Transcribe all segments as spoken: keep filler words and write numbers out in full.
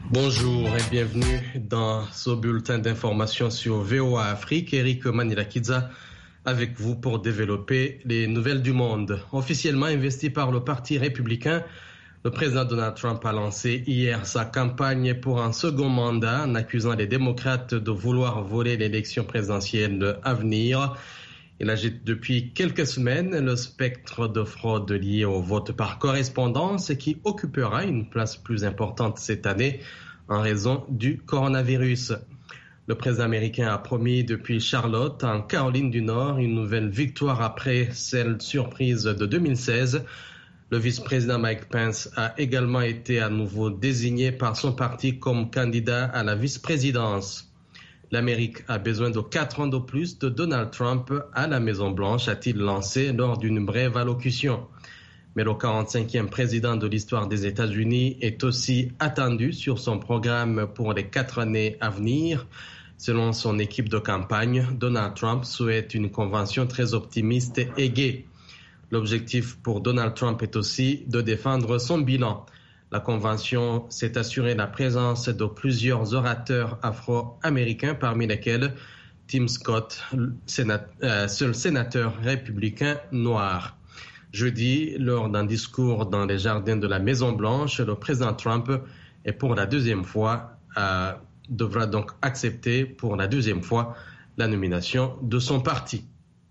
Bonjour et bienvenue dans ce bulletin d'information sur V O A Afrique. Eric Manilakidza avec vous pour développer les nouvelles du monde. Officiellement investi par le Parti républicain, le président Donald Trump a lancé hier sa campagne pour un second mandat en accusant les démocrates de vouloir voler l'élection présidentielle à venir. Il agite depuis quelques semaines le spectre de fraude lié au vote par correspondance qui occupera une place plus importante cette année en raison du coronavirus. Le président américain a promis depuis Charlotte, en Caroline du Nord, une nouvelle victoire après celle surprise de deux mille seize. Le vice-président Mike Pence a également été à nouveau désigné par son parti comme candidat à la vice-présidence. L'Amérique a besoin de quatre ans de plus de Donald Trump à la Maison-Blanche, a-t-il lancé lors d'une brève allocution. Mais le quarante-cinquième président de l'histoire des États-Unis est aussi attendu sur son programme pour les quatre années à venir. Selon son équipe de campagne, Donald Trump souhaite une convention très optimiste et gaie. L'objectif pour Donald Trump est aussi de défendre son bilan. La convention s'est assurée la présence de plusieurs orateurs afro-américains, parmi lesquels Tim Scott, sénat- euh, seul sénateur républicain noir. Jeudi, lors d'un discours dans les jardins de la Maison-Blanche, le président Trump est pour la deuxième fois, euh, devra donc accepter pour la deuxième fois la nomination de son parti.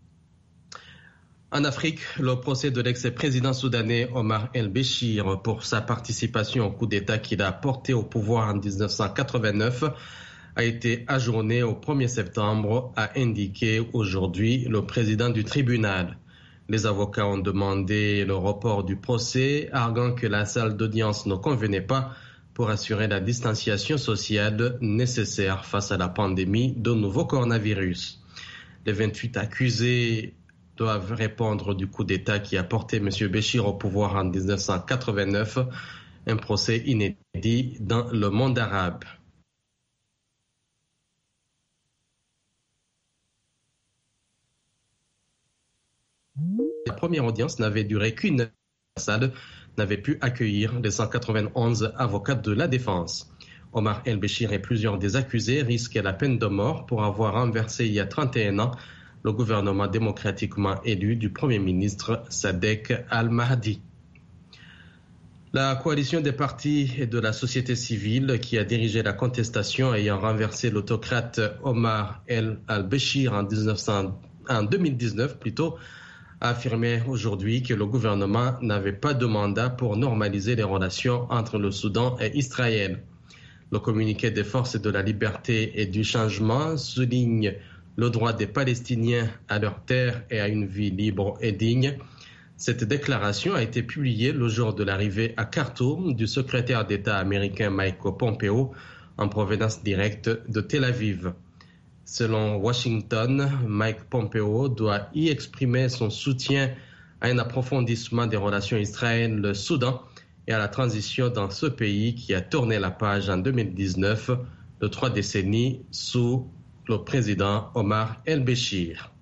En Afrique, le procès de l'ex-président soudanais Omar el-Béchir pour sa participation au coup d'État qu'il a porté au pouvoir en dix-neuf cent quatre-vingt-neuf a été ajourné au premier septembre, a indiqué aujourd'hui le président du tribunal. Les avocats ont demandé le report du procès, arguant que la salle d'audience ne convenait pas pour assurer la distanciation sociale nécessaire face à la pandémie de nouveau coronavirus. Les vingt-huit accusés doivent répondre du coup d'État qui a porté M. Béchir au pouvoir en dix-neuf cent quatre-vingt-neuf, un procès inédit dans le monde arabe. La première audience n'avait duré qu'une heure. La salle n'avait pu accueillir les cent quatre-vingt-onze avocats de la défense. Omar el-Béchir et plusieurs des accusés risquaient la peine de mort pour avoir renversé il y a trente et un ans le gouvernement démocratiquement élu du Premier ministre Sadek Al-Mahdi. La coalition des partis et de la société civile qui a dirigé la contestation ayant renversé l'autocrate Omar el-Béchir en, en deux mille dix-neuf plutôt, a affirmé aujourd'hui que le gouvernement n'avait pas de mandat pour normaliser les relations entre le Soudan et Israël. Le communiqué des forces de la liberté et du changement souligne le droit des Palestiniens à leur terre et à une vie libre et digne. Cette déclaration a été publiée le jour de l'arrivée à Khartoum du secrétaire d'État américain Mike Pompeo en provenance directe de Tel Aviv. Selon Washington, Mike Pompeo doit y exprimer son soutien à un approfondissement des relations Israël-Soudan et à la transition dans ce pays qui a tourné la page en deux mille dix-neuf de trois décennies sous le président Omar el-Béchir.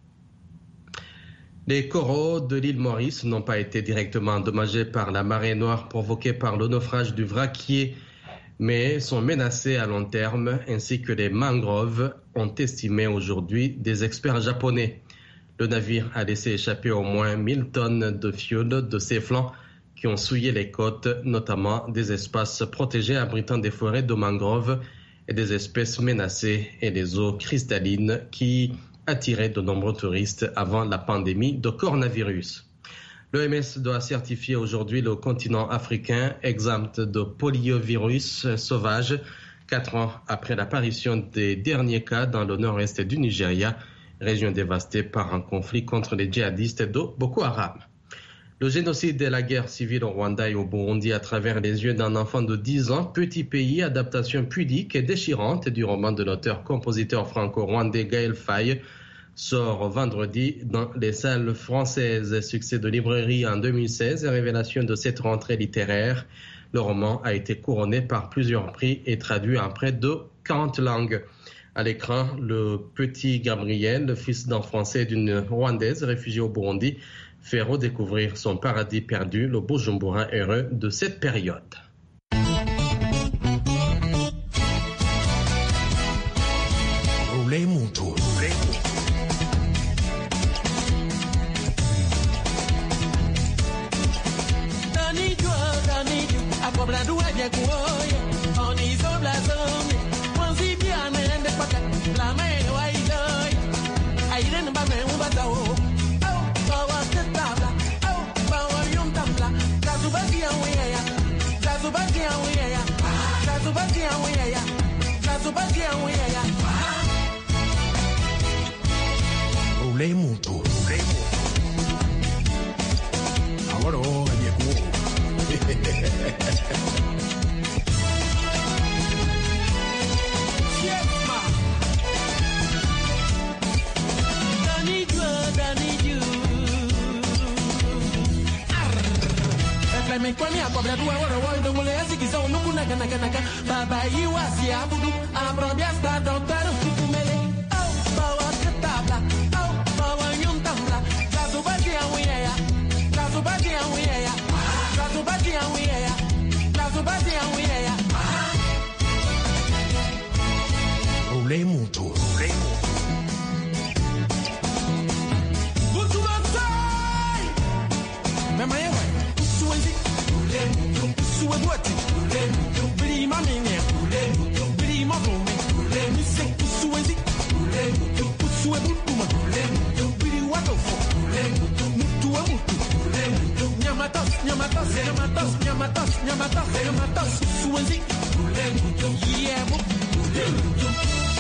Les coraux de l'île Maurice n'ont pas été directement endommagés par la marée noire provoquée par le naufrage du vraquier, mais sont menacés à long terme, ainsi que les mangroves, ont estimé aujourd'hui des experts japonais. Le navire a laissé échapper au moins mille tonnes de fioul de ses flancs qui ont souillé les côtes, notamment des espaces protégés abritant des forêts de mangroves et des espèces menacées et des eaux cristallines qui attiraient de nombreux touristes avant la pandémie de coronavirus. L'O M S doit certifier aujourd'hui le continent africain exempt de poliovirus sauvage, quatre ans après l'apparition des derniers cas dans le nord-est du Nigeria, région dévastée par un conflit contre les djihadistes de Boko Haram. Le génocide et la guerre civile au Rwanda et au Burundi à travers les yeux d'un enfant de dix ans, petit pays, adaptation pudique et déchirante du roman de l'auteur-compositeur franco-rwandais Gaël Faye, sort vendredi dans les salles françaises. Succès de librairie en deux mille seize et révélation de cette rentrée littéraire. Le roman a été couronné par plusieurs prix et traduit en près de quarante langues. À l'écran, le petit Gabriel, le fils d'un Français et d'une Rwandaise réfugiée au Burundi, fait redécouvrir son paradis perdu, le Bujumbura heureux de cette période. Ule mutu. Dani jo, dani jo, akobra duwa je kuoye. Oni so blazome, wansi biane ende paka, la me wa iloy. Aire ba me ubata o. Oh, bawa ketabla, oh, bawa yum tabla. Kazubati aweya, kazubati aweya, kazubati aweya, kazubati aweya. Ule mutu. Ule mutu. Ahora je kuoye. Me kwani akobra duwa wora wora wole asikiza onuku naga naga naga baba yiwasi abudu ambrobia sta doctor kumele oh bawa ketabla oh bawa nyumtambla kazubati awiya kazubati awiya kazubati awiya kazubati awiya Ule mutu. Ule mutu. Butu batai mema yewa suwenzi Suwe boati, bili mamine, bili mafome, mise suwenzi, suwe butuma, bili watofo, mutu wa mutu, nyamatas, nyamatas, nyamatas, nyamatas, nyamatas, nyamatas, suwenzi, yeah, mutu.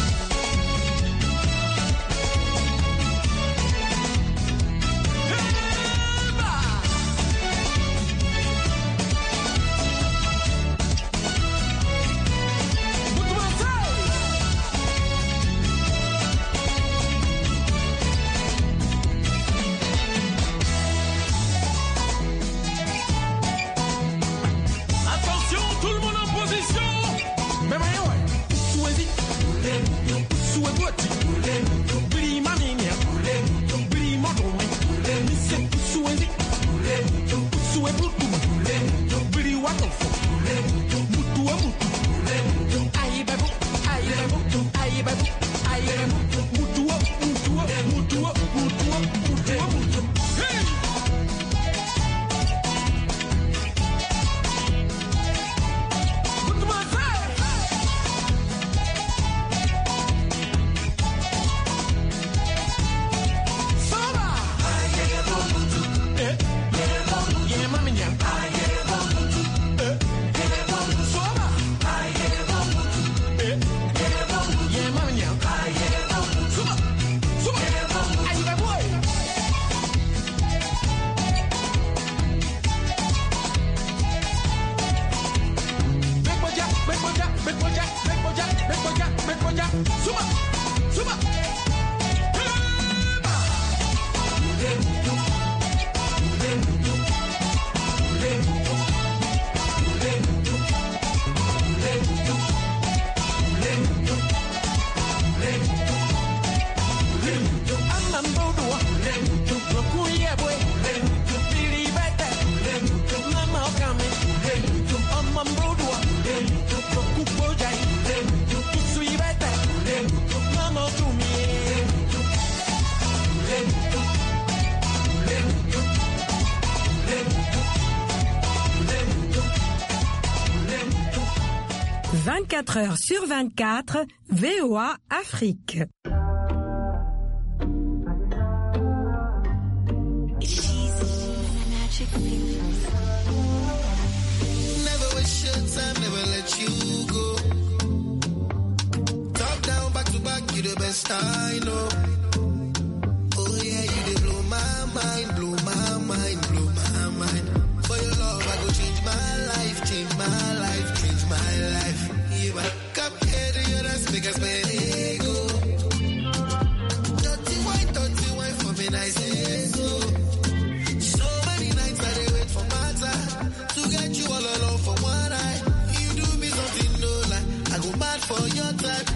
vingt-quatre heures sur vingt-quatre, V O A Afrique. Never waste your time, never let you go. Top down, back to back, you the best I know. Oh yeah, you dey blow my mind, blow my mind, blow my mind. For your love, I go change my life, change my life, change my life. Yeah, come here to your dance, make us spend ego. Dirty wine, dirty wine for me, nice and so. So many nights I dey wait for my time to get you all alone for one night. You do me something no lie, I go mad for your type.